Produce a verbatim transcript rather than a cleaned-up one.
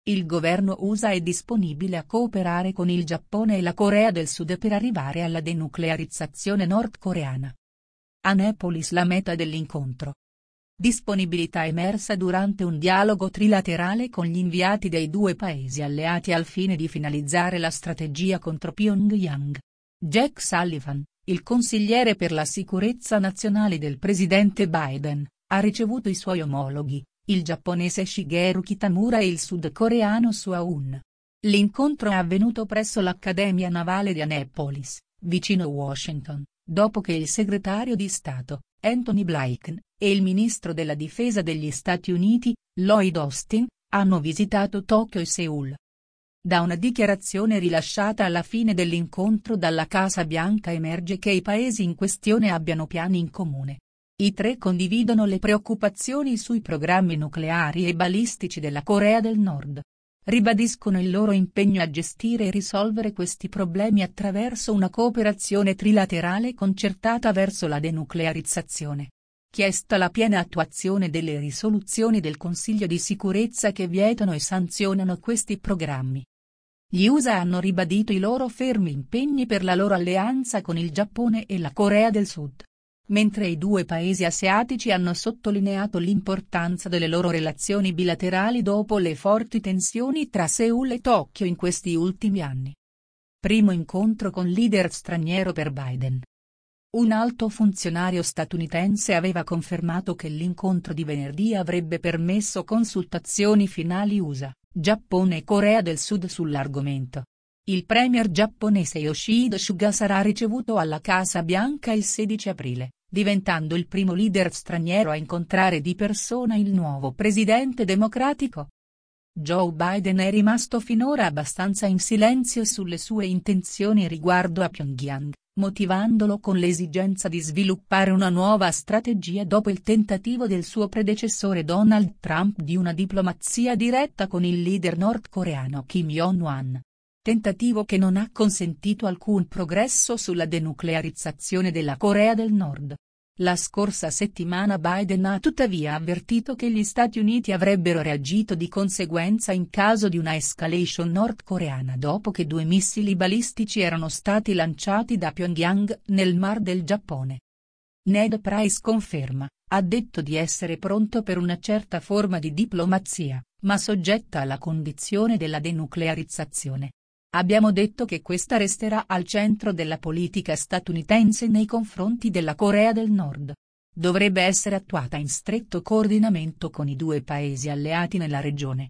il governo U S A è disponibile a cooperare con il Giappone e la Corea del Sud per arrivare alla denuclearizzazione nordcoreana. Annapolis la meta dell'incontro. Disponibilità emersa durante un dialogo trilaterale con gli inviati dei due paesi alleati al fine di finalizzare la strategia contro Pyongyang. Jack Sullivan, il consigliere per la sicurezza nazionale del presidente Biden, ha ricevuto i suoi omologhi, il giapponese Shigeru Kitamura e il sudcoreano Suh Un. L'incontro è avvenuto presso l'Accademia Navale di Annapolis, vicino Washington, dopo che il segretario di Stato, Anthony Blinken, e il ministro della difesa degli Stati Uniti, Lloyd Austin, hanno visitato Tokyo e Seul. Da una dichiarazione rilasciata alla fine dell'incontro dalla Casa Bianca emerge che i paesi in questione abbiano piani in comune. I tre condividono le preoccupazioni sui programmi nucleari e balistici della Corea del Nord. Ribadiscono il loro impegno a gestire e risolvere questi problemi attraverso una cooperazione trilaterale concertata verso la denuclearizzazione. Chiesta la piena attuazione delle risoluzioni del Consiglio di sicurezza che vietano e sanzionano questi programmi. Gli U S A hanno ribadito i loro fermi impegni per la loro alleanza con il Giappone e la Corea del Sud. Mentre i due paesi asiatici hanno sottolineato l'importanza delle loro relazioni bilaterali dopo le forti tensioni tra Seul e Tokyo in questi ultimi anni. Primo incontro con leader straniero per Biden. Un alto funzionario statunitense aveva confermato che l'incontro di venerdì avrebbe permesso consultazioni finali U S A, Giappone e Corea del Sud sull'argomento. Il premier giapponese Yoshihide Suga sarà ricevuto alla Casa Bianca il sedici aprile, diventando il primo leader straniero a incontrare di persona il nuovo presidente democratico. Joe Biden è rimasto finora abbastanza in silenzio sulle sue intenzioni riguardo a Pyongyang, motivandolo con l'esigenza di sviluppare una nuova strategia dopo il tentativo del suo predecessore Donald Trump di una diplomazia diretta con il leader nordcoreano Kim Jong-un. Tentativo che non ha consentito alcun progresso sulla denuclearizzazione della Corea del Nord. La scorsa settimana Biden ha tuttavia avvertito che gli Stati Uniti avrebbero reagito di conseguenza in caso di una escalation nordcoreana dopo che due missili balistici erano stati lanciati da Pyongyang nel Mar del Giappone. Ned Price conferma, ha detto di essere pronto per una certa forma di diplomazia, ma soggetta alla condizione della denuclearizzazione. Abbiamo detto che questa resterà al centro della politica statunitense nei confronti della Corea del Nord. Dovrebbe essere attuata in stretto coordinamento con i due paesi alleati nella regione.